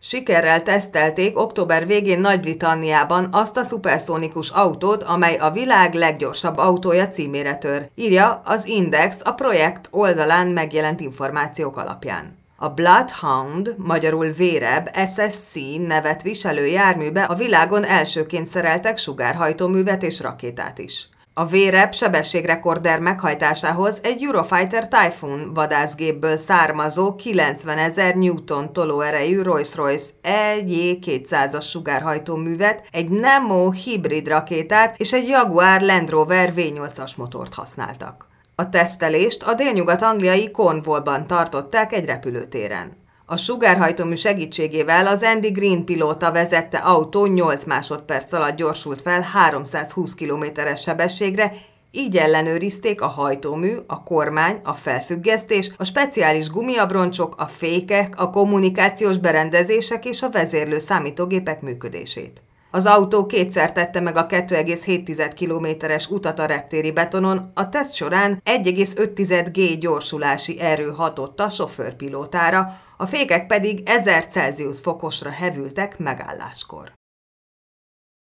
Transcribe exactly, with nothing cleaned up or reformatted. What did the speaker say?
Sikerrel tesztelték október végén Nagy-Britanniában azt a szuperszónikus autót, amely a világ leggyorsabb autója címére tör, írja az Index a projekt oldalán megjelent információk alapján. A Bloodhound, magyarul vérebb es es cé nevet viselő járműbe a világon elsőként szereltek sugárhajtóművet és rakétát is. A vérebb sebességrekorder meghajtásához egy Eurofighter Typhoon vadászgépből származó kilencvenezer newton tolóerejű Rolls-Royce E J kétszázas sugárhajtóművet, egy Nemo hibrid rakétát és egy Jaguar Land Rover V nyolcas motort használtak. A tesztelést a délnyugat-angliai Cornwallban tartották egy repülőtéren. A sugárhajtómű segítségével az Andy Green pilóta vezette autó nyolc másodperc alatt gyorsult fel háromszázhúsz kilométeres sebességre, így ellenőrizték a hajtómű, a kormány, a felfüggesztés, a speciális gumiabroncsok, a fékek, a kommunikációs berendezések és a vezérlő számítógépek működését. Az autó kétszer tette meg a két egész hét kilométeres utat a reptéri betonon, a teszt során egy egész öt G gyorsulási erő hatott a sofőrpilótára, a fékek pedig ezer Celsius fokosra hevültek megálláskor.